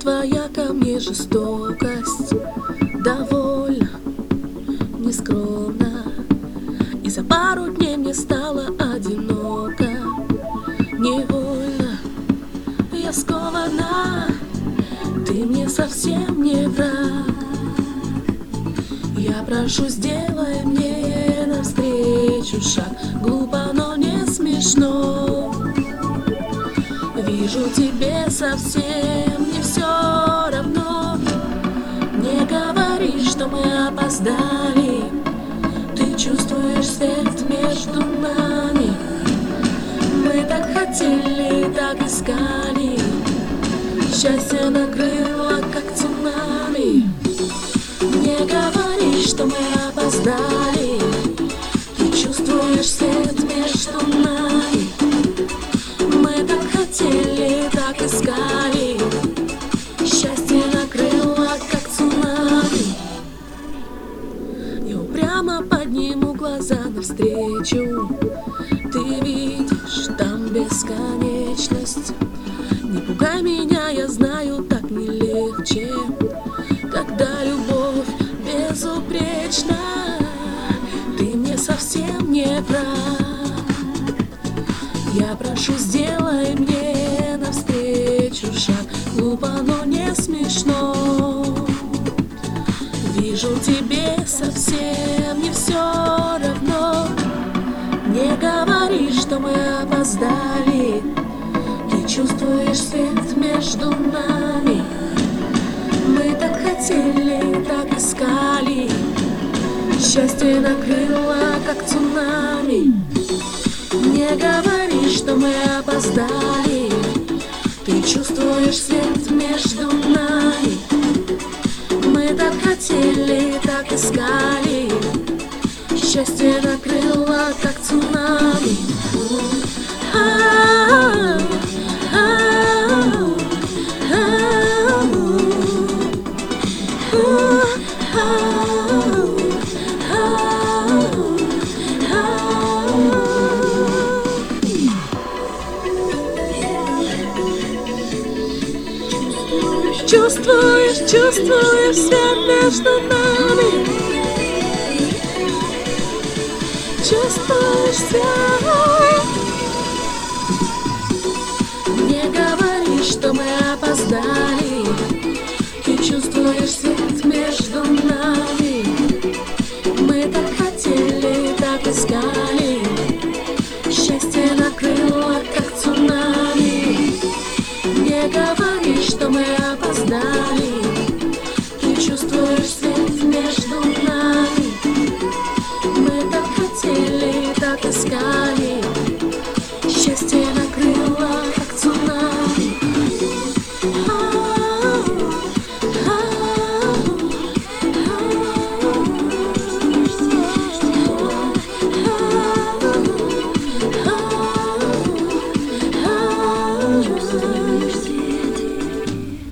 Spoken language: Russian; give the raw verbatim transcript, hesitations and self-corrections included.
твоя ко мне жестокость довольно нескромна, и за пару дней мне стало одиноко. Невольно я скована, ты мне совсем не враг. Я прошу, сделай мне навстречу шаг. Глупо, но не смешно. Вижу, тебе совсем не все равно. Не говори, что мы опоздали. Ты чувствуешь свет между нами. Мы так хотели, так искали. Счастье накрыло, как цунами. Не говори, что мы опоздали. Ты чувствуешь свет между нами. Мы так хотели, так искали. Счастье накрыло, как цунами. Я упрямо подниму глаза навстречу. Ты видишь там бесконечность. Не пугай меня, я знаю, так не легче, когда любовь безупречна. Ты мне совсем не прав. Я прошу, сделай мне навстречу шаг. Глупо, но не смешно. Вижу, тебе совсем не все равно. Не говори, что мы опоздали. Ты чувствуешь свет между нами. Мы так хотели, так искали. Счастье накрыло, как цунами. Не говори, что мы опоздали. Ты чувствуешь свет между нами. Мы так хотели, так искали. Счастье накрыло, как цунами. Чувствуешь, чувствуешь свет между нами. Чувствуешь свет. Не говори, что мы опоздали. Ты чувствуешь свет между нами. Мы так хотели, так искали. Счастье накрыло, как цунами. Не говори, что мы опоздали. Ты чувствуешь свет между нами. Мы так хотели, так искали.